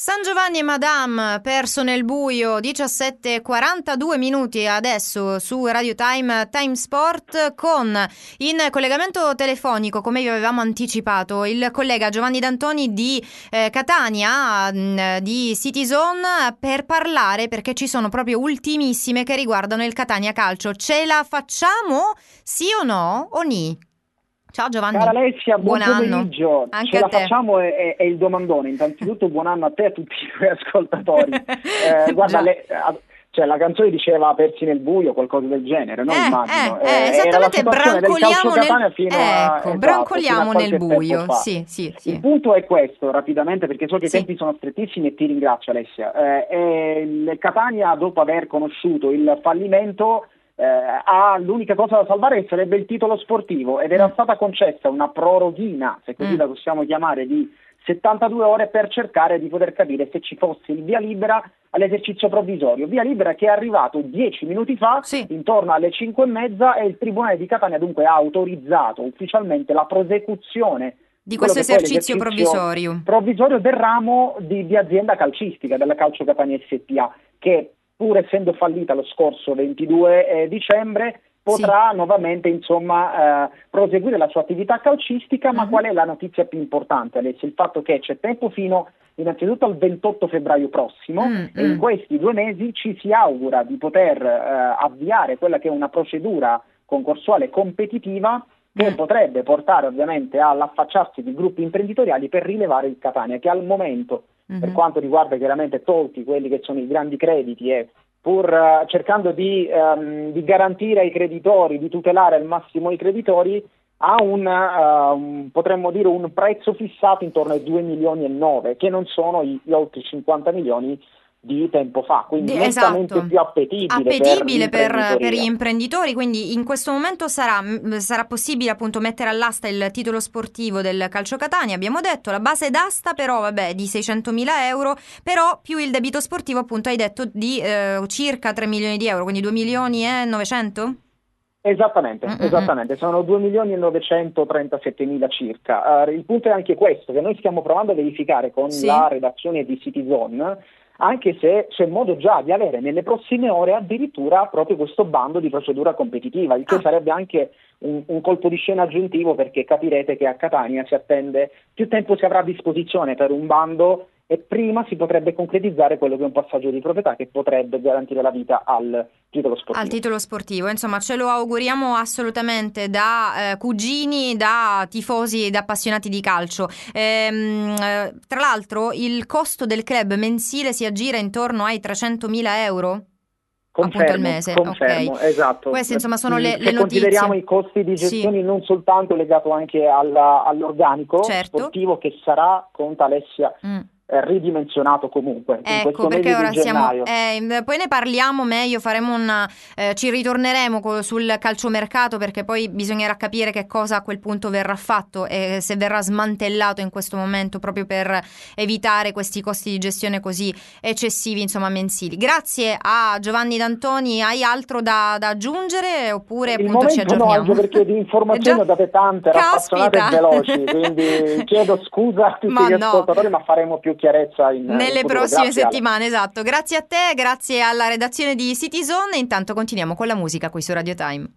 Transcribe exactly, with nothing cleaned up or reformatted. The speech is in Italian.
San Giovanni e Madame, perso nel buio, diciassette e quarantadue minuti adesso su Radio Time, Time Sport, con in collegamento telefonico, come vi avevamo anticipato, il collega Giovanni D'Antoni di eh, Catania, mh, di Cityzone, per parlare, perché ci sono proprio ultimissime che riguardano il Catania Calcio. Ce la facciamo? Sì o no? O ni? Ciao Giovanni. Cara Alessia, buon, buon pomeriggio. Anno. Anche Ce a la te. facciamo è, è, è il domandone. Innanzitutto buon anno a te e a tutti i tuoi ascoltatori. Eh, guarda, le, cioè, la canzone diceva persi nel buio, qualcosa del genere, no? Eh, Immagino. eh, eh, Era la esattamente, situazione del brancoliamo calcio Catania nel, fino ecco, a, esatto, brancoliamo fino a nel qualche tempo buio. fa. Sì, sì, sì. Il punto è questo, rapidamente, perché so che Sì. i tempi sono strettissimi e ti ringrazio, Alessia. Eh, e il Catania, dopo aver conosciuto il fallimento, Eh, ha l'unica cosa da salvare che sarebbe il titolo sportivo, ed era Mm. stata concessa una proroghina, se così Mm. la possiamo chiamare, di settantadue ore per cercare di poter capire se ci fosse il via libera all'esercizio provvisorio, via libera che è arrivato dieci minuti fa, Sì. intorno alle cinque e mezza, e il Tribunale di Catania dunque ha autorizzato ufficialmente la prosecuzione Di quello questo che poi è esercizio l'esercizio provvisorio. provvisorio del ramo di, di azienda calcistica della Calcio Catania S P A, che pur essendo fallita lo scorso ventidue eh, dicembre potrà sì. nuovamente insomma eh, proseguire la sua attività calcistica. Ma uh-huh. qual è la notizia più importante, Alessia? Il fatto che c'è tempo fino innanzitutto al ventotto febbraio prossimo, mm, e mm. in questi due mesi ci si augura di poter eh, avviare quella che è una procedura concorsuale competitiva che mm. potrebbe portare ovviamente all'affacciarsi di gruppi imprenditoriali per rilevare il Catania, che al momento, mm-hmm. per quanto riguarda chiaramente tolti quelli che sono i grandi crediti, e pur uh, cercando di, um, di garantire ai creditori, di tutelare al massimo i creditori, ha un, uh, un, potremmo dire un prezzo fissato intorno ai due milioni e nove, che non sono gli, gli oltre cinquanta milioni di tempo fa, quindi nettamente esatto. più appetibile, appetibile per, per, per gli imprenditori. Quindi in questo momento sarà, sarà possibile appunto mettere all'asta il titolo sportivo del Calcio Catania, abbiamo detto. La base d'asta però vabbè di seicentomila euro, però più il debito sportivo appunto hai detto di eh, circa tre milioni di euro, quindi due milioni e novecento? Esattamente, Mm-mm. esattamente, sono due milioni e novecentotrentasette circa. Uh, il punto è anche questo, che noi stiamo provando a verificare con sì. la redazione di Cityzone, anche se c'è modo già di avere nelle prossime ore addirittura proprio questo bando di procedura competitiva, il che ah. sarebbe anche un, un colpo di scena aggiuntivo, perché capirete che a Catania si attende, più tempo si avrà a disposizione per un bando e prima si potrebbe concretizzare quello che è un passaggio di proprietà che potrebbe garantire la vita al titolo sportivo. Al titolo sportivo, insomma, ce lo auguriamo assolutamente da eh, cugini, da tifosi, da appassionati di calcio. Ehm, eh, tra l'altro il costo del club mensile si aggira intorno ai trecentomila euro? Confermo, appunto al mese. confermo, Okay. esatto. Queste insomma sono le, Se le notizie. Consideriamo i costi di gestione, sì. non soltanto legato anche alla, all'organico certo. sportivo, che sarà, conta Alessia, mm. ridimensionato comunque in ecco questo perché mese ora di gennaio. Siamo, eh, poi ne parliamo meglio, faremo una eh, ci ritorneremo co- sul calciomercato, perché poi bisognerà capire che cosa a quel punto verrà fatto e se verrà smantellato in questo momento, proprio per evitare questi costi di gestione così eccessivi, insomma mensili. Grazie a Giovanni D'Antoni. Hai altro da, da aggiungere oppure il appunto ci aggiorniamo? No, anche perché di informazioni ho date tante, raffazzonate e veloci, quindi chiedo scusa a tutti ma gli no. ascoltatori, ma faremo più chiarezza in, nelle in prossime Grazie, settimane. Ale. Esatto, grazie a te, grazie alla redazione di Cityzone, e intanto continuiamo con la musica qui su Radio Time.